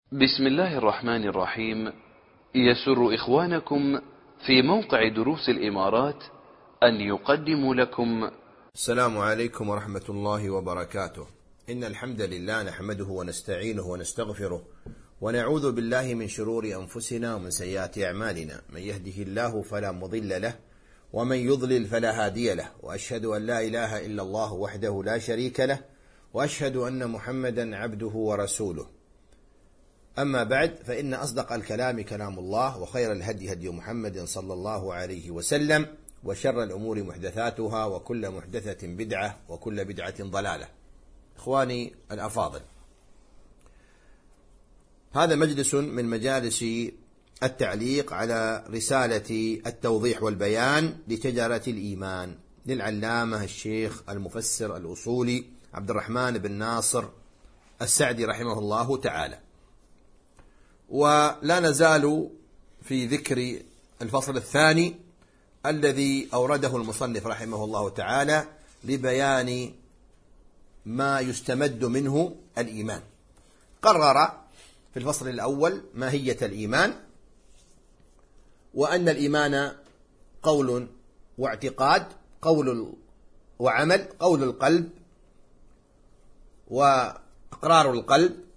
بسم الله الرحمن الرحيم. يسر إخوانكم في موقع دروس الإمارات أن يقدموا لكم السلام عليكم ورحمة الله وبركاته. إن الحمد لله نحمده ونستعينه ونستغفره ونعوذ بالله من شرور أنفسنا ومن سيئات أعمالنا، من يهده الله فلا مضل له ومن يضلل فلا هادي له، وأشهد أن لا إله إلا الله وحده لا شريك له، وأشهد أن محمدا عبده ورسوله. أما بعد، فإن أصدق الكلام كلام الله، وخير الهدي هدي محمد صلى الله عليه وسلم، وشر الأمور محدثاتها، وكل محدثة بدعة، وكل بدعة ضلالة. إخواني الأفاضل، هذا مجلس من مجالس التعليق على رسالة التوضيح والبيان لشجرة الإيمان للعلامة الشيخ المفسر الأصولي عبد الرحمن بن ناصر السعدي رحمه الله تعالى. ولا نزال في ذكر الفصل الثاني الذي أورده المصنف رحمه الله تعالى لبيان ما يستمد منه الإيمان. قرر في الفصل الأول ماهية الإيمان، وأن الإيمان قول واعتقاد، قول وعمل، قول القلب وإقرار القلب،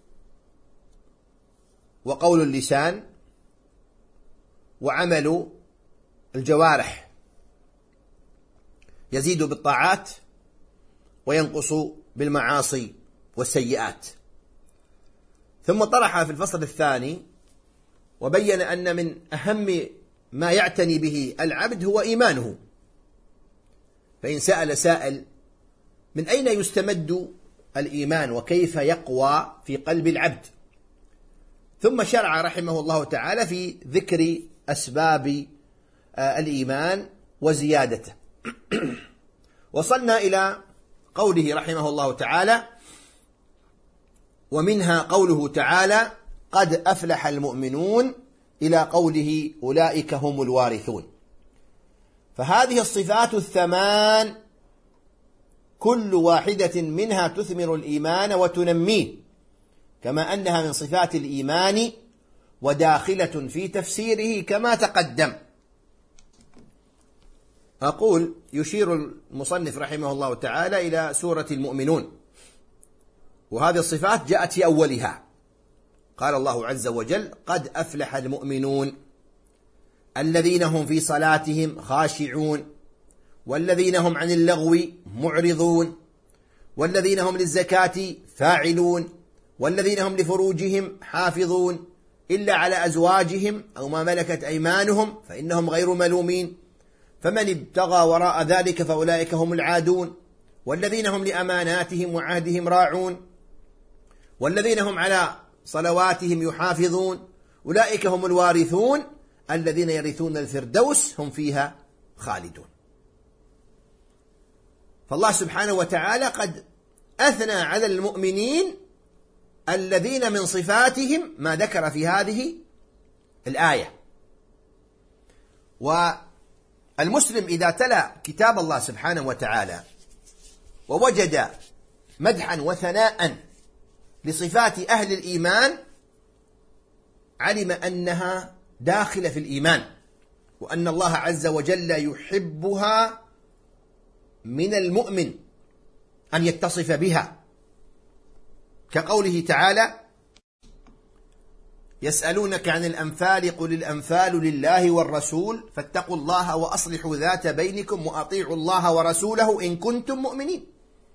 وقول اللسان، وعمل الجوارح، يزيد بالطاعات وينقص بالمعاصي والسيئات. ثم طرح في الفصل الثاني وبين أن من أهم ما يعتني به العبد هو إيمانه. فإن سأل سائل من أين يستمد الإيمان وكيف يقوى في قلب العبد، ثم شرع رحمه الله تعالى في ذكر أسباب الإيمان وزيادته. وصلنا إلى قوله رحمه الله تعالى: ومنها قوله تعالى: قد أفلح المؤمنون، إلى قوله: أولئك هم الوارثون. فهذه الصفات الثمان كل واحدة منها تثمر الإيمان وتنميه، كما أنها من صفات الإيمان وداخلة في تفسيره كما تقدم. أقول: يشير المصنف رحمه الله تعالى إلى سورة المؤمنون، وهذه الصفات جاءت في أولها. قال الله عز وجل: قد أفلح المؤمنون الذين هم في صلاتهم خاشعون، والذين هم عن اللغو معرضون، والذين هم للزكاة فاعلون، والذين هم لفروجهم حافظون إلا على أزواجهم أو ما ملكت أيمانهم فإنهم غير ملومين، فمن ابتغى وراء ذلك فأولئك هم العادون، والذين هم لأماناتهم وعهدهم راعون، والذين هم على صلواتهم يحافظون، أولئك هم الوارثون الذين يرثون الفردوس هم فيها خالدون. فالله سبحانه وتعالى قد أثنى على المؤمنين الذين من صفاتهم ما ذكر في هذه الآية. والمسلم إذا تلا كتاب الله سبحانه وتعالى ووجد مدحا وثناء لصفات أهل الإيمان، علم أنها داخلة في الإيمان، وأن الله عز وجل يحبها من المؤمن أن يتصف بها، كقوله تعالى: يسألونك عن الأنفال قل الأنفال لله والرسول فاتقوا الله وأصلحوا ذات بينكم وأطيعوا الله ورسوله إن كنتم مؤمنين.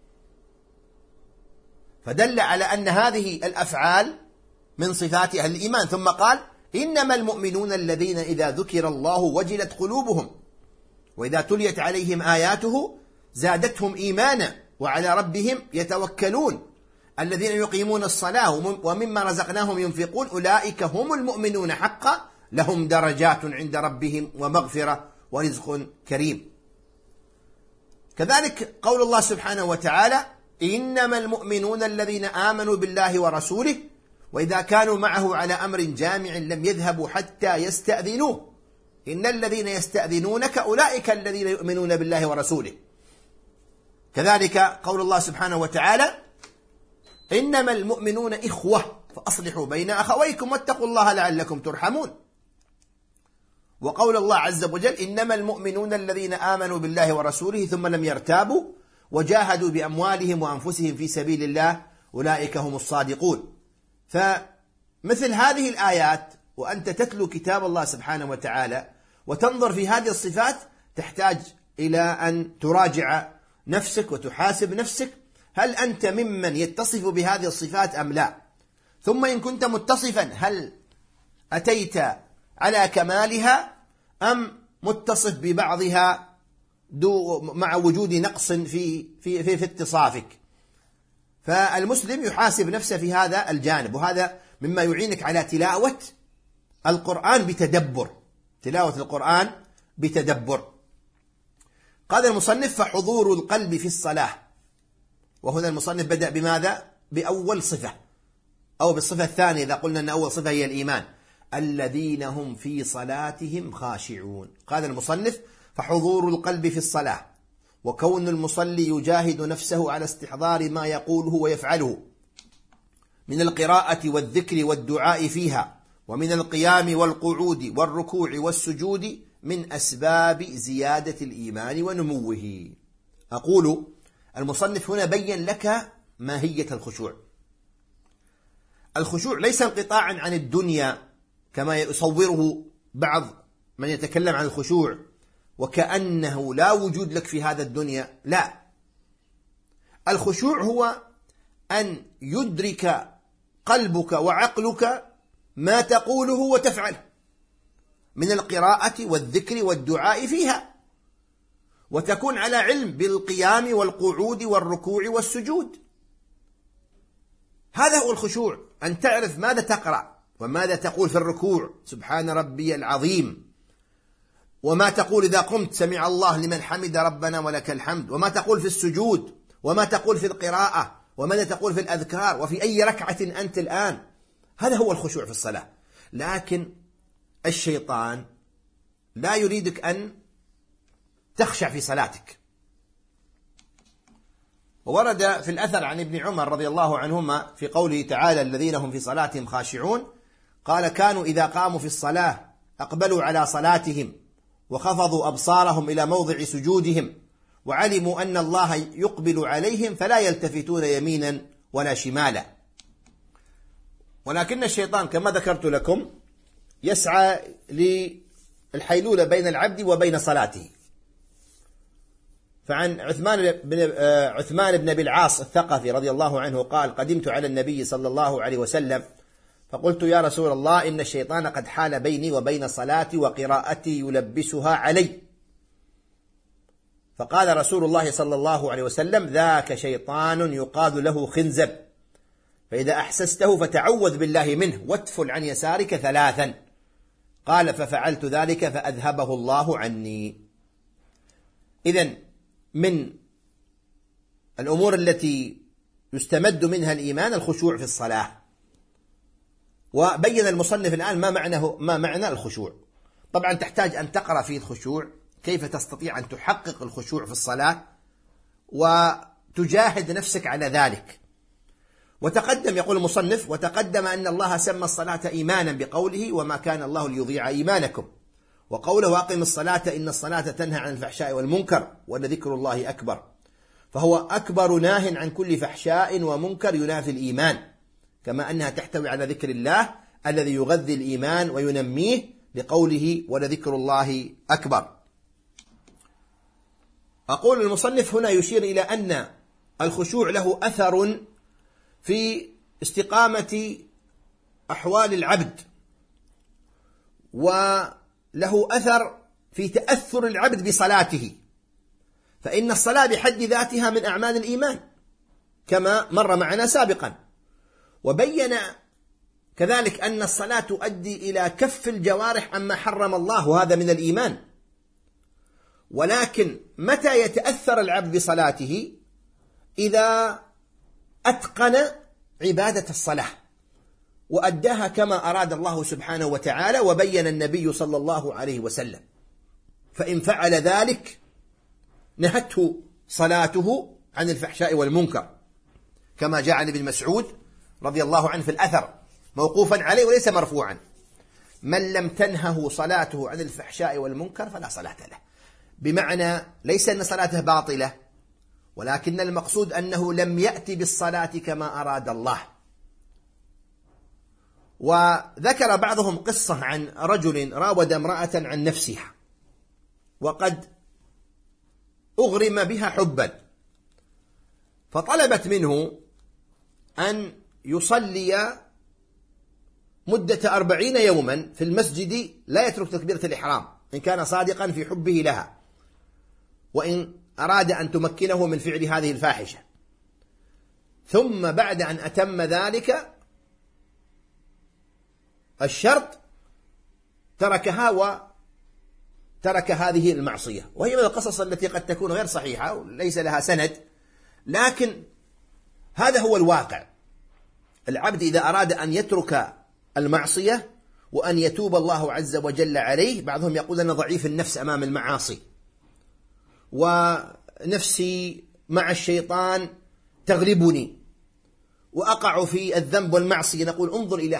فدل على أن هذه الأفعال من صفات أهل الإيمان. ثم قال: إنما المؤمنون الذين إذا ذكر الله وجلت قلوبهم وإذا تليت عليهم آياته زادتهم إيمانا وعلى ربهم يتوكلون الذين يقيمون الصلاة ومما رزقناهم ينفقون أولئك هم المؤمنون حقا لهم درجات عند ربهم ومغفرة ورزق كريم. كذلك قول الله سبحانه وتعالى: إنما المؤمنون الذين آمنوا بالله ورسوله وإذا كانوا معه على أمر جامع لم يذهبوا حتى يستأذنوه إن الذين يستأذنونك أولئك الذين يؤمنون بالله ورسوله. كذلك قول الله سبحانه وتعالى: إنما المؤمنون إخوة فأصلحوا بين أخويكم واتقوا الله لعلكم ترحمون. وقول الله عز وجل إنما المؤمنون الذين آمنوا بالله ورسوله ثم لم يرتابوا وجاهدوا بأموالهم وأنفسهم في سبيل الله أولئك هم الصادقون. فمثل هذه الآيات وأنت تتلو كتاب الله سبحانه وتعالى وتنظر في هذه الصفات تحتاج إلى أن تراجع نفسك وتحاسب نفسك، هل أنت ممن يتصف بهذه الصفات أم لا؟ ثم إن كنت متصفا هل أتيت على كمالها أم متصف ببعضها مع وجود نقص في اتصافك؟ فالمسلم يحاسب نفسه في هذا الجانب، وهذا مما يعينك على تلاوة القرآن بتدبر، تلاوة القرآن بتدبر. قال المصنف فحضور القلب في الصلاة، وهنا المصنف بدأ بماذا؟ بأول صفة أو بالصفة الثانية إذا قلنا أن أول صفة هي الإيمان، الذين هم في صلاتهم خاشعون. قال المصنف فحضور القلب في الصلاة وكون المصلي يجاهد نفسه على استحضار ما يقوله ويفعله من القراءة والذكر والدعاء فيها ومن القيام والقعود والركوع والسجود من أسباب زيادة الإيمان ونموه. أقول المصنف هنا بين لك ماهية الخشوع. الخشوع ليس انقطاعا عن الدنيا كما يصوره بعض من يتكلم عن الخشوع وكأنه لا وجود لك في هذا الدنيا، لا. الخشوع هو أن يدرك قلبك وعقلك ما تقوله وتفعله من القراءة والذكر والدعاء فيها، وتكون على علم بالقيام والقعود والركوع والسجود. هذا هو الخشوع، أن تعرف ماذا تقرأ وماذا تقول في الركوع سبحان ربي العظيم، وما تقول إذا قمت سمع الله لمن حمد ربنا ولك الحمد، وما تقول في السجود، وما تقول في القراءة، وماذا تقول في الأذكار، وفي أي ركعة أنت الآن. هذا هو الخشوع في الصلاة. لكن الشيطان لا يريدك أن تخشع في صلاتك. وورد في الأثر عن ابن عمر رضي الله عنهما في قوله تعالى الذين هم في صلاتهم خاشعون، قال كانوا إذا قاموا في الصلاة أقبلوا على صلاتهم وخفضوا أبصارهم إلى موضع سجودهم وعلموا أن الله يقبل عليهم فلا يلتفتون يمينا ولا شمالا. ولكن الشيطان كما ذكرت لكم يسعى للحيلولة بين العبد وبين صلاته. فعن عثمان بن أبي العاص الثقفي رضي الله عنه قال قدمت على النبي صلى الله عليه وسلم فقلت يا رسول الله إن الشيطان قد حال بيني وبين صلاتي وقراءتي يلبسها علي. فقال رسول الله صلى الله عليه وسلم ذاك شيطان يقال له خنزب، فإذا أحسسته فتعوذ بالله منه واتفل عن يسارك 3. قال ففعلت ذلك فأذهبه الله عني. إذن من الأمور التي يستمد منها الإيمان الخشوع في الصلاة. وبين المصنف الآن ما معنى الخشوع. طبعا تحتاج أن تقرأ فيه الخشوع، كيف تستطيع أن تحقق الخشوع في الصلاة وتجاهد نفسك على ذلك. وتقدم يقول المصنف وتقدم أن الله سمى الصلاة إيمانا بقوله وما كان الله ليضيع إيمانكم، وقوله وأقم الصلاة إن الصلاة تنهى عن الفحشاء والمنكر ولذكر الله أكبر، فهو أكبر ناه عن كل فحشاء ومنكر ينافي الإيمان، كما أنها تحتوي على ذكر الله الذي يغذي الإيمان وينميه لقوله ولذكر الله أكبر. أقول المصنف هنا يشير إلى أن الخشوع له أثر في استقامة أحوال العبد، وله أثر في تأثر العبد بصلاته، فإن الصلاة بحد ذاتها من أعمال الإيمان كما مر معنا سابقا. وبين كذلك أن الصلاة تؤدي إلى كف الجوارح عما حرم الله، وهذا من الإيمان. ولكن متى يتأثر العبد بصلاته؟ إذا أتقن عبادة الصلاة وأداها كما أراد الله سبحانه وتعالى وبين النبي صلى الله عليه وسلم، فإن فعل ذلك نهته صلاته عن الفحشاء والمنكر، كما جاء عن ابن مسعود رضي الله عنه في الأثر موقوفا عليه وليس مرفوعا. من لم تنهه صلاته عن الفحشاء والمنكر فلا صلاة له، بمعنى ليس أن صلاته باطلة، ولكن المقصود أنه لم يأتي بالصلاة كما أراد الله. وذكر بعضهم قصة عن رجل راود امرأة عن نفسها وقد أغرم بها حبا، فطلبت منه أن يصلي مدة 40 يوما في المسجد لا يترك تكبيرة الإحرام إن كان صادقا في حبه لها، وإن أراد أن تمكنه من فعل هذه الفاحشة. ثم بعد أن أتم ذلك الشرط تركها وترك هذه المعصية، وهي من القصص التي قد تكون غير صحيحة وليس لها سند، لكن هذا هو الواقع. العبد إذا أراد أن يترك المعصية وأن يتوب الله عز وجل عليه، بعضهم يقول أنا ضعيف النفس أمام المعاصي ونفسي مع الشيطان تغلبني وأقع في الذنب والمعصية، نقول انظر إلى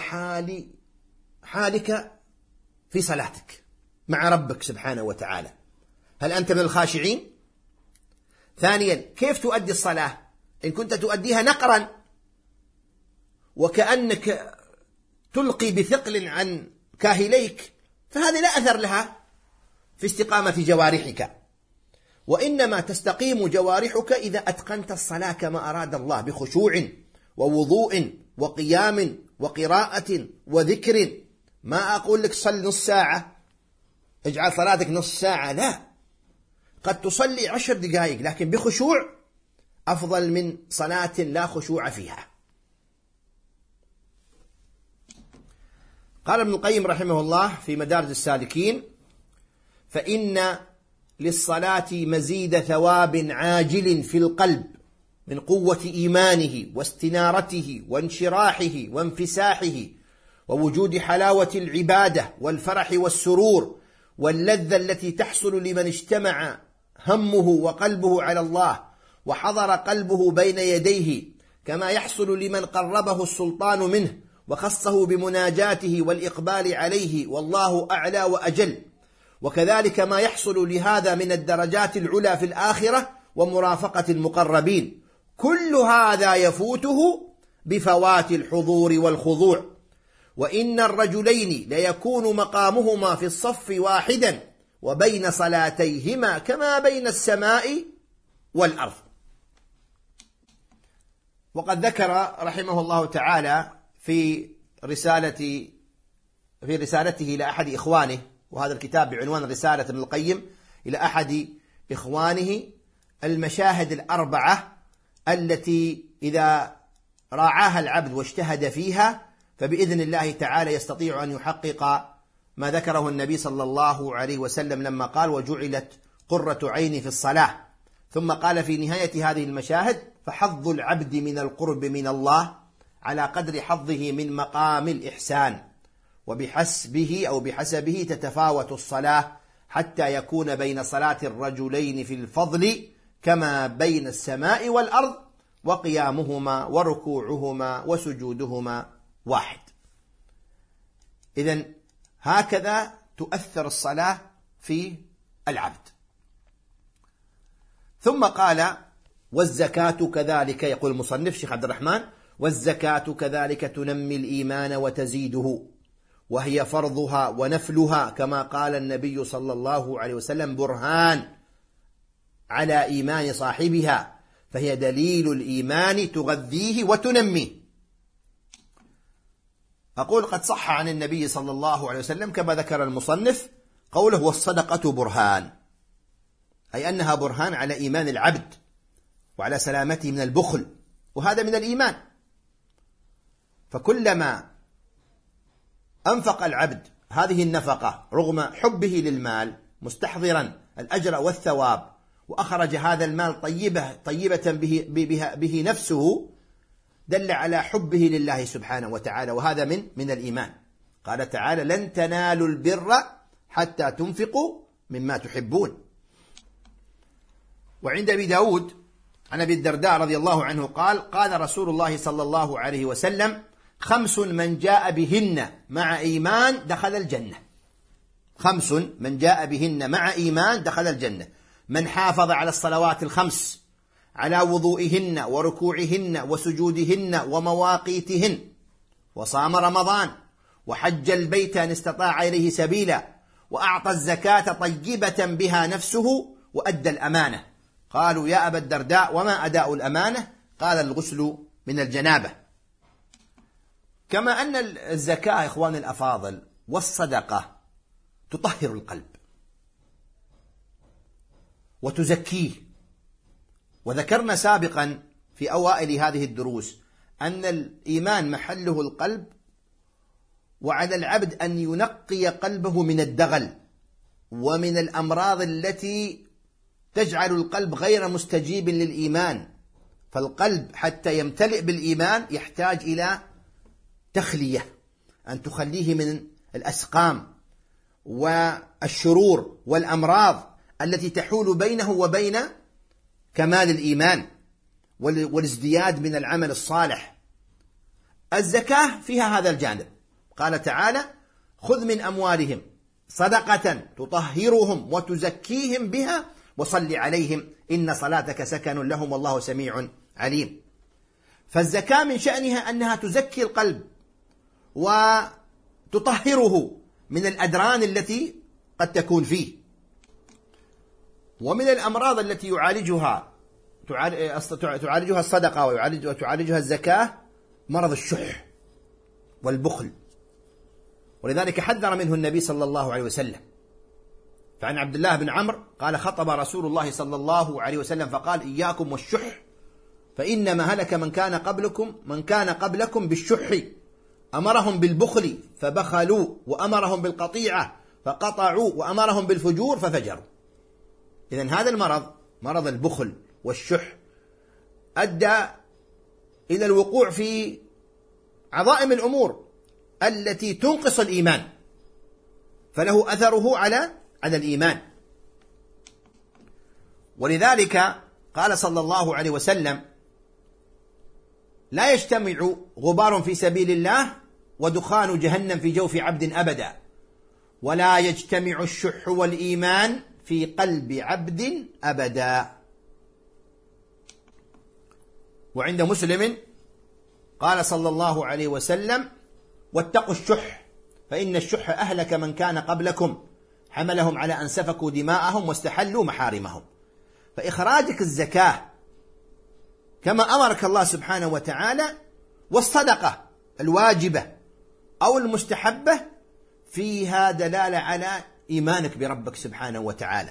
حالك في صلاتك مع ربك سبحانه وتعالى، هل أنت من الخاشعين؟ ثانيا، كيف تؤدي الصلاة؟ إن كنت تؤديها نقرا وكأنك تلقي بثقل عن كاهليك فهذه لا أثر لها في استقامة جوارحك، وإنما تستقيم جوارحك إذا أتقنت الصلاة كما أراد الله، بخشوع ووضوء وقيام وقراءة وذكر. ما أقول لك صل نص ساعة، اجعل صلاتك نص ساعة، لا، قد تصلي 10 دقائق لكن بخشوع أفضل من صلاة لا خشوع فيها. قال ابن القيم رحمه الله في مدارج السالكين: فإن للصلاة مزيد ثواب عاجل في القلب من قوة إيمانه واستنارته وانشراحه وانفساحه ووجود حلاوة العبادة والفرح والسرور واللذة التي تحصل لمن اجتمع همه وقلبه على الله وحضر قلبه بين يديه، كما يحصل لمن قربه السلطان منه وخصه بمناجاته والإقبال عليه والله أعلى وأجل، وكذلك ما يحصل لهذا من الدرجات العلى في الآخرة ومرافقة المقربين. كل هذا يفوته بفوات الحضور والخضوع. وإن الرجلين ليكون مقامهما في الصف واحدا وبين صلاتيهما كما بين السماء والأرض. وقد ذكر رحمه الله تعالى في رسالته إلى أحد إخوانه، وهذا الكتاب بعنوان رسالة ابن القيم إلى أحد إخوانه، المشاهد الأربعة التي إذا راعاها العبد واجتهد فيها فبإذن الله تعالى يستطيع أن يحقق ما ذكره النبي صلى الله عليه وسلم لما قال: وجعلت قرة عيني في الصلاة. ثم قال في نهاية هذه المشاهد: فحظ العبد من القرب من الله على قدر حظه من مقام الإحسان، وبحسبه تتفاوت الصلاة حتى يكون بين صلاة الرجلين في الفضل كما بين السماء والأرض، وقيامهما وركوعهما وسجودهما واحد. إذن هكذا تؤثر الصلاة في العبد. ثم قال: والزكاة كذلك، يقول المصنف شيخ عبد الرحمن: والزكاة كذلك تنمي الإيمان وتزيده، وهي فرضها ونفلها كما قال النبي صلى الله عليه وسلم: برهان على إيمان صاحبها، فهي دليل الإيمان تغذيه وتنميه. أقول قد صح عن النبي صلى الله عليه وسلم كما ذكر المصنف قوله: والصدقة برهان، أي أنها برهان على إيمان العبد وعلى سلامته من البخل، وهذا من الإيمان. فكلما أنفق العبد هذه النفقة رغم حبه للمال مستحضرا الأجر والثواب، وأخرج هذا المال طيبة به نفسه، دل على حبه لله سبحانه وتعالى، وهذا من الإيمان. قال تعالى: لن تنالوا البر حتى تنفقوا مما تحبون. وعند أبي داود عن أبي الدرداء رضي الله عنه قال: قال رسول الله صلى الله عليه وسلم: 5 من جاء بهن مع إيمان دخل الجنة. 5 من جاء بهن مع إيمان دخل الجنة: من حافظ على الصلوات ال5، على وضوئهن وركوعهن وسجودهن ومواقيتهن، وصام رمضان، وحج البيت إن استطاع إليه سبيلا، وأعطى الزكاة طيبة بها نفسه، وأدى الأمانة. قالوا: يا أبا الدرداء وما أداء الأمانة؟ قال: الغسل من الجنابة. كما أن الزكاة إخوان الأفاضل والصدقة تطهر القلب وتزكيه. وذكرنا سابقا في أوائل هذه الدروس أن الإيمان محله القلب، وعلى العبد أن ينقي قلبه من الدغل ومن الأمراض التي تجعل القلب غير مستجيب للإيمان. فالقلب حتى يمتلئ بالإيمان يحتاج إلى تخلية، أن تخليه من الأسقام والشرور والأمراض التي تحول بينه وبين كمال الإيمان والازدياد من العمل الصالح. الزكاة فيها هذا الجانب. قال تعالى: خذ من أموالهم صدقة تطهرهم وتزكيهم بها وصل عليهم إن صلاتك سكن لهم والله سميع عليم. فالزكاة من شأنها أنها تزكي القلب وتطهره من الأدران التي قد تكون فيه. ومن الأمراض التي تعالجها الصدقة وتعالجها الزكاة مرض الشح والبخل، ولذلك حذر منه النبي صلى الله عليه وسلم. فعن عبد الله بن عمرو قال: خطب رسول الله صلى الله عليه وسلم فقال: إياكم والشح فإنما هلك من كان قبلكم بالشح، أمرهم بالبخل فبخلوا، وأمرهم بالقطيعة فقطعوا، وأمرهم بالفجور ففجروا. إذن هذا المرض، مرض البخل والشح، أدى إلى الوقوع في عظائم الأمور التي تنقص الإيمان، فله أثره على الإيمان. ولذلك قال صلى الله عليه وسلم: لا يجتمع غبار في سبيل الله ودخان جهنم في جوف عبد أبدا، ولا يجتمع الشح والإيمان في قلب عبد أبدا. وعند مسلم قال صلى الله عليه وسلم: واتقوا الشح فإن الشح أهلك من كان قبلكم، حملهم على أن سفكوا دماءهم واستحلوا محارمهم. فإخراجك الزكاة كما أمرك الله سبحانه وتعالى، والصدقة الواجبة أو المستحبة، فيها دلالة على إيمانك بربك سبحانه وتعالى.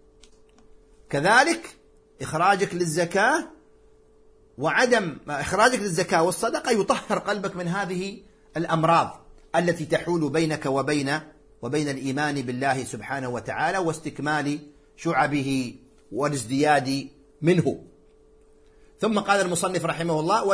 كذلك إخراجك للزكاة وعدم إخراجك للزكاة والصدقة يطهر قلبك من هذه الأمراض التي تحول بينك وبين الإيمان بالله سبحانه وتعالى واستكمال شعبه والازدياد منه. ثم قال المصنف رحمه الله: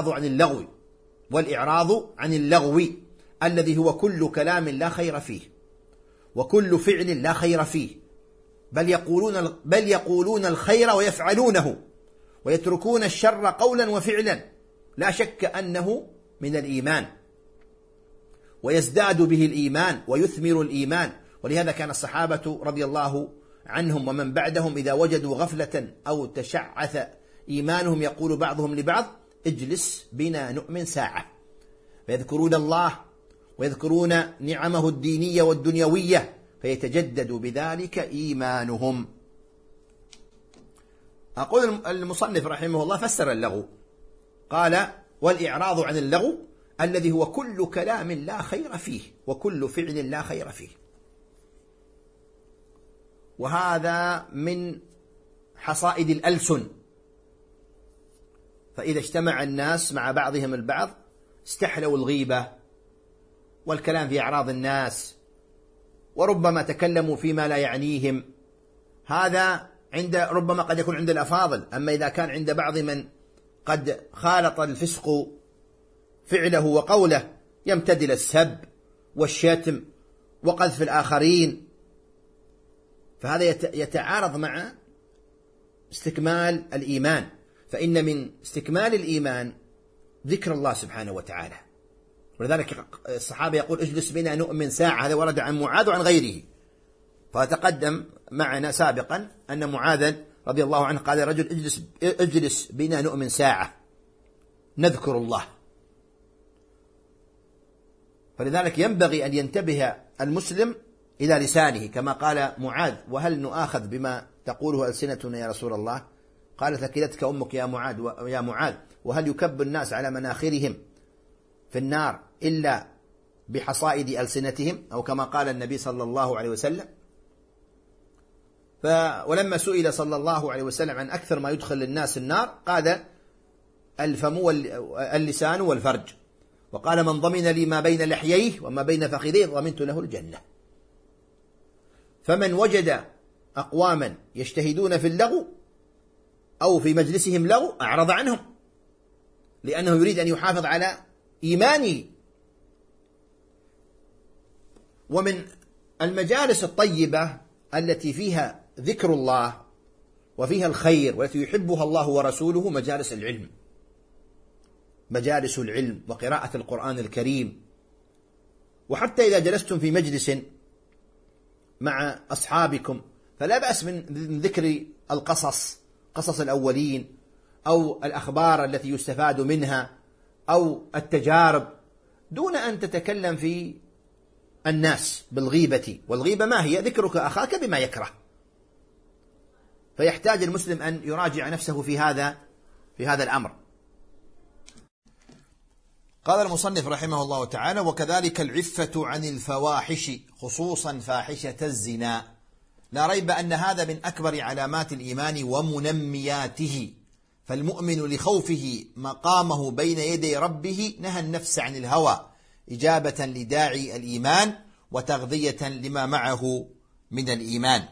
والإعراض عن اللغو الذي هو كل كلام لا خير فيه وكل فعل لا خير فيه، بل يقولون الخير ويفعلونه، ويتركون الشر قولا وفعلا، لا شك أنه من الإيمان، ويزداد به الإيمان ويثمر الإيمان. ولهذا كان الصحابة رضي الله عنهم ومن بعدهم إذا وجدوا غفلة أو تشعث إيمانهم يقول بعضهم لبعض: اجلس بنا نؤمن ساعة، فيذكرون الله ويذكرون نعمه الدينية والدنيوية، فيتجدد بذلك إيمانهم. أقول المصنف رحمه الله فسر اللغو، قال: والإعراض عن اللغو الذي هو كل كلام لا خير فيه وكل فعل لا خير فيه. وهذا من حصائد الألسن، فإذا اجتمع الناس مع بعضهم البعض استحلوا الغيبة والكلام في أعراض الناس، وربما تكلموا فيما لا يعنيهم. هذا ربما قد يكون عند الأفاضل، أما إذا كان عند بعض من قد خالط الفسق فعله وقوله يمتد إلى السب والشتم وقذف الآخرين، فهذا يتعارض مع استكمال الإيمان. فإن من استكمال الإيمان ذكر الله سبحانه وتعالى ولذلك الصحابة يقول اجلس بنا نؤمن ساعة، هذا ورد عن معاذ وعن غيره. فتقدم معنا سابقا أن معاذ رضي الله عنه قال رجل اجلس بنا نؤمن ساعة نذكر الله. فلذلك ينبغي أن ينتبه المسلم إلى لسانه، كما قال معاذ وهل نؤاخذ بما تقوله ألسنتنا يا رسول الله؟ قال ثكلتك أمك يا معاذ، وهل يكب الناس على مناخرهم في النار إلا بحصائد ألسنتهم، أو كما قال النبي صلى الله عليه وسلم. ولما سئل صلى الله عليه وسلم عن أكثر ما يدخل الناس النار قال الفم واللسان والفرج، وقال من ضمن لي ما بين لحييه وما بين فخذيه ضمنت له الجنة. فمن وجد أقواما يجتهدون في اللغو أو في مجلسهم لغو أعرض عنهم، لأنه يريد أن يحافظ على إيمانه. ومن المجالس الطيبة التي فيها ذكر الله وفيها الخير والتي يحبها الله ورسوله مجالس العلم، مجالس العلم وقراءة القرآن الكريم. وحتى إذا جلستم في مجلس مع أصحابكم فلا بأس من ذكر القصص، قصص الأولين أو الأخبار التي يستفاد منها أو التجارب، دون أن تتكلم في الناس بالغيبة. والغيبة ما هي؟ ذكرك أخاك بما يكره. فيحتاج المسلم أن يراجع نفسه في هذا الأمر. قال المصنف رحمه الله تعالى: وكذلك العفة عن الفواحش خصوصا فاحشة الزنا. لا ريب أن هذا من أكبر علامات الإيمان ومنمياته، فالمؤمن لخوفه مقامه بين يدي ربه نهى النفس عن الهوى إجابة لداعي الإيمان وتغذية لما معه من الإيمان.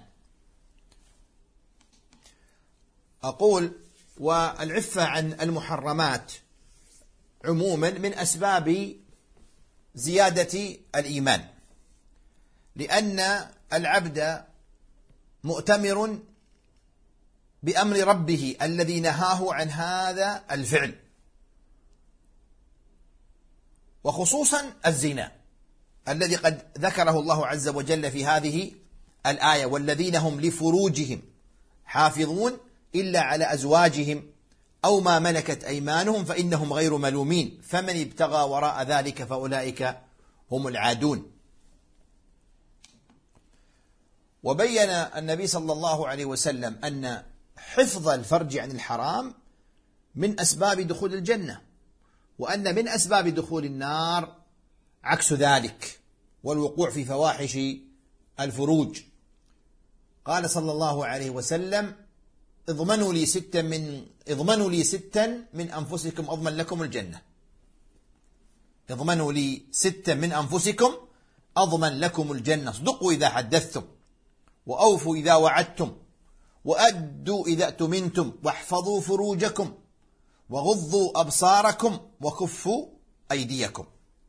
أقول والعفة عن المحرمات عموما من أسباب زيادة الإيمان، لأن العبد مؤتمر بأمر ربه الذي نهاه عن هذا الفعل، وخصوصا الزنا الذي قد ذكره الله عز وجل في هذه الآية: والذين هم لفروجهم حافظون إلا على أزواجهم أو ما ملكت أيمانهم فإنهم غير ملومين فمن ابتغى وراء ذلك فأولئك هم العادون. وبين النبي صلى الله عليه وسلم أن حفظ الفرج عن الحرام من أسباب دخول الجنة، وأن من أسباب دخول النار عكس ذلك والوقوع في فواحش الفروج. قال صلى الله عليه وسلم: اضمنوا لي ستا من أنفسكم أضمن لكم الجنة. اضمنوا لي ستا من أنفسكم أضمن لكم الجنة: اصدقوا إذا حدثتم، وأوفوا إذا وعدتم، وأدوا إذا اؤتمنتم، واحفظوا فروجكم، وغضوا أبصاركم، وكفوا أيديكم.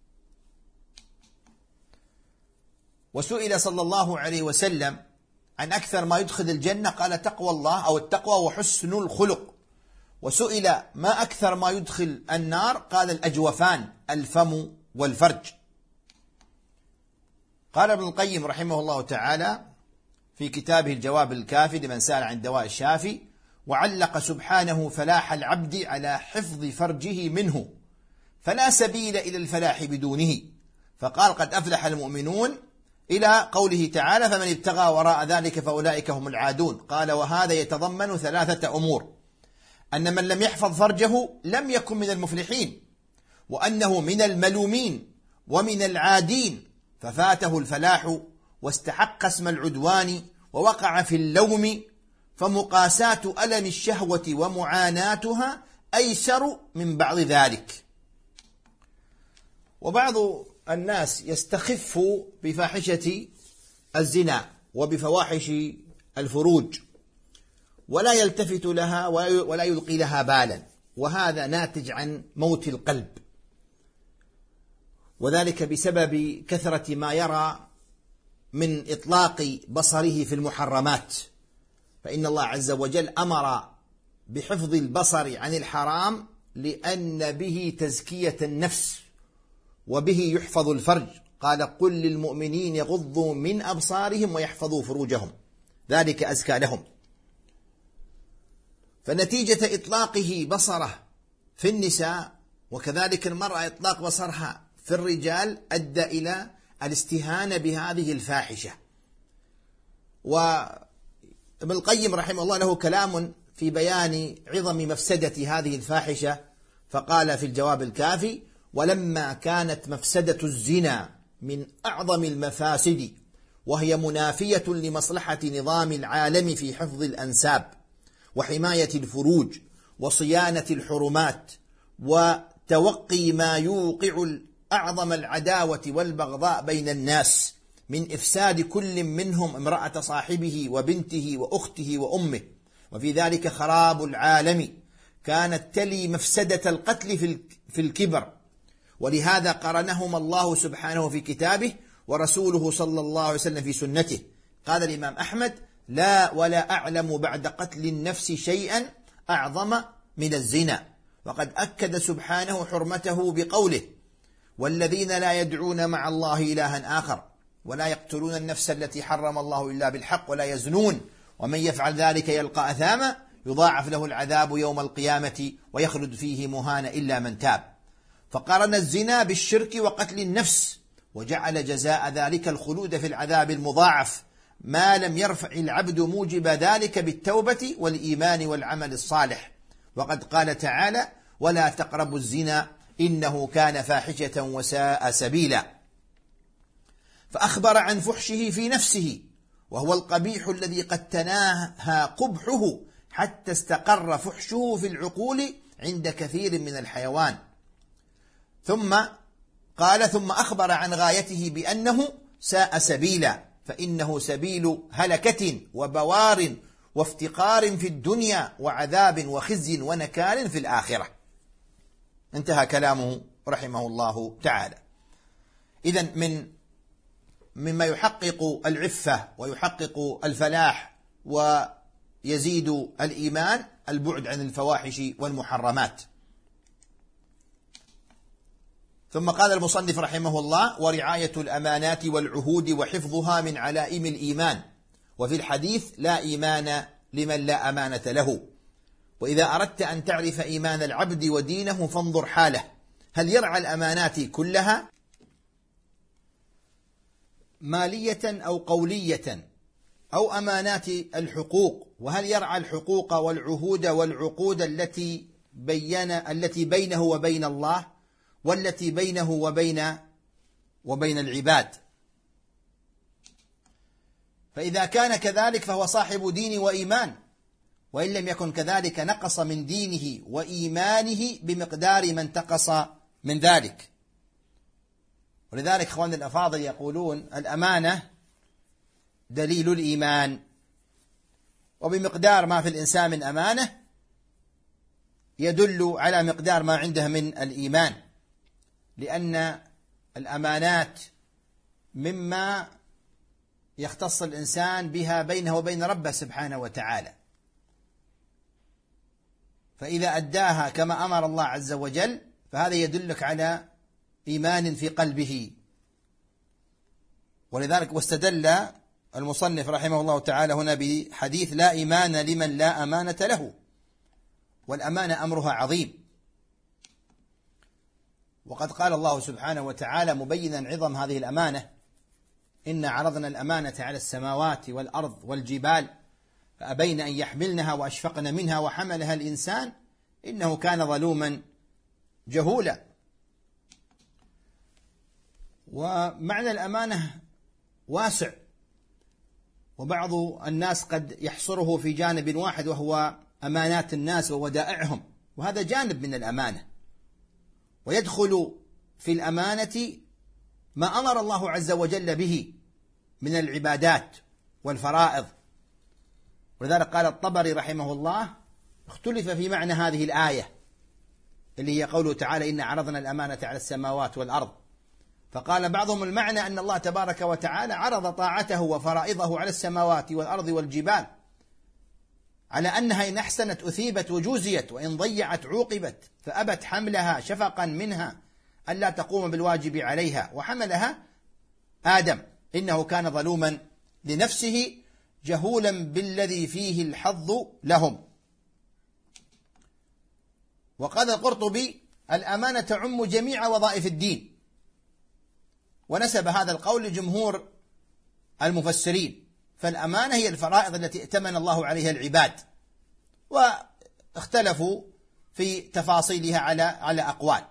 وسئل صلى الله عليه وسلم عن أكثر ما يدخل الجنة قال: تقوى الله أو التقوى وحسن الخلق. وسئل ما أكثر ما يدخل النار قال: الأجوفان الفم والفرج. قال ابن القيم رحمه الله تعالى في كتابه الجواب الكافي لمن سأل عن دواء الشافي: وعلق سبحانه فلاح العبد على حفظ فرجه منه، فلا سبيل إلى الفلاح بدونه، فقال: قد أفلح المؤمنون، إلى قوله تعالى: فمن ابتغى وراء ذلك فأولئك هم العادون. قال: وهذا يتضمن ثلاثة أمور: أن من لم يحفظ فرجه لم يكن من المفلحين، وأنه من الملومين ومن العادين، ففاته الفلاح واستحق اسم العدوان ووقع في اللوم، فمقاساة ألم الشهوة ومعاناتها أيسر من بعض ذلك. وبعض الناس يستخف بفاحشة الزنا وبفواحش الفروج ولا يلتفت لها ولا يلقي لها بالا، وهذا ناتج عن موت القلب، وذلك بسبب كثرة ما يرى من إطلاق بصره في المحرمات. فإن الله عز وجل أمر بحفظ البصر عن الحرام لأن به تزكية النفس وبه يحفظ الفرج. قال قل للمؤمنين يغضوا من أبصارهم ويحفظوا فروجهم ذلك أزكى لهم. فنتيجة إطلاقه بصره في النساء وكذلك المرأة إطلاق بصرها في الرجال أدى إلى الاستهانة بهذه الفاحشة. وابن القيم رحمه الله له كلام في بيان عظم مفسدة هذه الفاحشة، فقال في الجواب الكافي: ولما كانت مفسدة الزنا من أعظم المفاسد وهي منافية لمصلحة نظام العالم في حفظ الأنساب وحماية الفروج وصيانة الحرمات وتوقي ما يوقع أعظم العداوة والبغضاء بين الناس من إفساد كل منهم امرأة صاحبه وبنته وأخته وأمه، وفي ذلك خراب العالم، كانت تلي مفسدة القتل في الكبر. ولهذا قرنهما الله سبحانه في كتابه ورسوله صلى الله عليه وسلم في سنته. قال الإمام أحمد: لا ولا أعلم بعد قتل النفس شيئا أعظم من الزنا. وقد أكد سبحانه حرمته بقوله: والذين لا يدعون مع الله إلها آخر ولا يقتلون النفس التي حرم الله إلا بالحق ولا يزنون ومن يفعل ذلك يلقى أثاما يضاعف له العذاب يوم القيامة ويخلد فيه مهانا إلا من تاب. فقارن الزنا بالشرك وقتل النفس، وجعل جزاء ذلك الخلود في العذاب المضاعف ما لم يرفع العبد موجب ذلك بالتوبة والإيمان والعمل الصالح. وقد قال تعالى: ولا تقربوا الزنا إنه كان فاحشة وساء سبيلا. فأخبر عن فحشه في نفسه، وهو القبيح الذي قد تناهى قبحه حتى استقر فحشه في العقول عند كثير من الحيوان. ثم أخبر عن غايته بأنه ساء سبيلا، فإنه سبيل هلكة وبوار وافتقار في الدنيا وعذاب وخزي ونكال في الآخرة. انتهى كلامه رحمه الله تعالى. إذن مما يحقق العفة ويحقق الفلاح ويزيد الإيمان البعد عن الفواحش والمحرمات. ثم قال المصنف رحمه الله: ورعاية الأمانات والعهود وحفظها من علائم الإيمان. وفي الحديث: لا إيمان لمن لا أمانة له. وإذا أردت أن تعرف إيمان العبد ودينه فانظر حاله، هل يرعى الأمانات كلها مالية أو قولية أو أمانات الحقوق، وهل يرعى الحقوق والعهود والعقود التي بينه وبين الله والتي بينه وبين العباد. فإذا كان كذلك فهو صاحب دين وإيمان، وإن لم يكن كذلك نقص من دينه وإيمانه بمقدار ما انتقص من ذلك. ولذلك إخواننا الأفاضل يقولون: الأمانة دليل الإيمان، وبمقدار ما في الإنسان من أمانة يدل على مقدار ما عنده من الإيمان، لأن الأمانات مما يختص الإنسان بها بينه وبين ربه سبحانه وتعالى، فإذا أداها كما أمر الله عز وجل فهذا يدلك على إيمان في قلبه. ولذلك واستدل المصنف رحمه الله تعالى هنا بحديث: لا إيمان لمن لا أمانة له. والأمانة أمرها عظيم، وقد قال الله سبحانه وتعالى مبينا عظم هذه الأمانة: إنا عرضنا الأمانة على السماوات والأرض والجبال فأبين أن يحملنها وأشفقن منها وحملها الإنسان إنه كان ظلوما جهولا. ومعنى الأمانة واسع، وبعض الناس قد يحصره في جانب واحد وهو أمانات الناس وودائعهم، وهذا جانب من الأمانة. ويدخل في الأمانة ما أمر الله عز وجل به من العبادات والفرائض. ولذلك قال الطبري رحمه الله: اختلف في معنى هذه الآية اللي هي قوله تعالى: إنا عرضنا الأمانة على السماوات والأرض. فقال بعضهم المعنى أن الله تبارك وتعالى عرض طاعته وفرائضه على السماوات والأرض والجبال، على أنها إن أحسنت أثيبت وجوزيت، وإن ضيعت عوقبت، فأبت حملها شفقا منها ألا تقوم بالواجب عليها، وحملها آدم إنه كان ظلوما لنفسه جهولا بالذي فيه الحظ لهم. وقال القرطبي: الأمانة تعم جميع وظائف الدين، ونسب هذا القول لجمهور المفسرين، فالأمانة هي الفرائض التي ائتمن الله عليها العباد، واختلفوا في تفاصيلها على أقوال.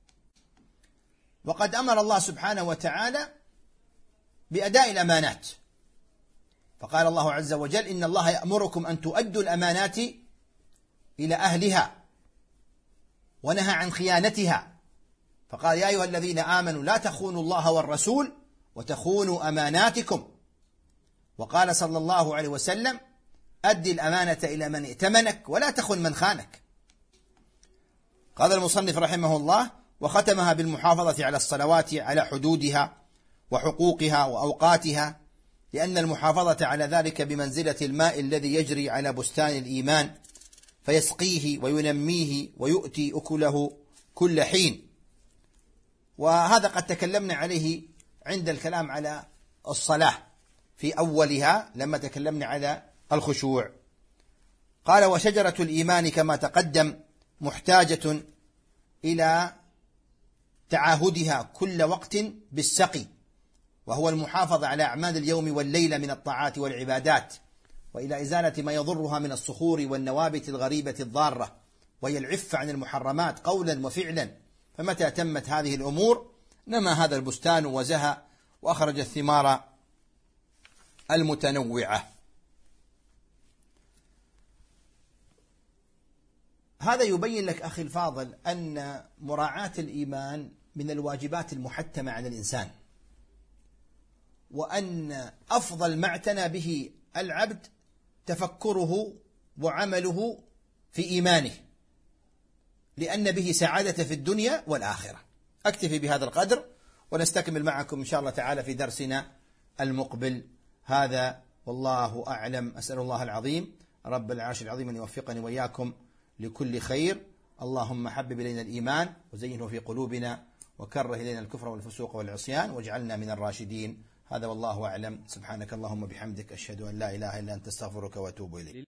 وقد أمر الله سبحانه وتعالى بأداء الأمانات، فقال الله عز وجل: إن الله يأمركم أن تؤدوا الأمانات إلى أهلها، ونهى عن خيانتها، فقال: يا أيها الذين آمنوا لا تخونوا الله والرسول وتخونوا أماناتكم. وقال صلى الله عليه وسلم: أد الأمانة إلى من ائتمنك ولا تخن من خانك. قال المصنف رحمه الله: وختمها بالمحافظة على الصلوات على حدودها وحقوقها وأوقاتها، لأن المحافظة على ذلك بمنزلة الماء الذي يجري على بستان الإيمان فيسقيه وينميه ويؤتي أكله كل حين. وهذا قد تكلمنا عليه عند الكلام على الصلاة في أولها لما تكلمنا على الخشوع. قال: وشجرة الإيمان كما تقدم محتاجة إلى تعاهدها كل وقت بالسقي، وهو المحافظة على أعمال اليوم والليلة من الطاعات والعبادات، وإلى إزالة ما يضرها من الصخور والنوابت الغريبة الضارة، وهي العفة عن المحرمات قولا وفعلا. فمتى تمت هذه الأمور نما هذا البستان وزهى وأخرج الثمار المتنوعة. هذا يبين لك أخي الفاضل أن مراعاة الإيمان من الواجبات المحتمة على الإنسان، وأن أفضل ما اعتنى به العبد تفكره وعمله في إيمانه، لأن به سعادة في الدنيا والآخرة. أكتفي بهذا القدر، ونستكمل معكم إن شاء الله تعالى في درسنا المقبل. هذا والله أعلم. أسأل الله العظيم رب العرش العظيم أن يوفقني وإياكم لكل خير. اللهم حبب إلينا الإيمان وزينه في قلوبنا، وكره إلينا الكفر والفسوق والعصيان، واجعلنا من الراشدين. هذا والله أعلم. سبحانك اللهم بحمدك، أشهد أن لا إله إلا أنت، استغفرك وأتوب إليك.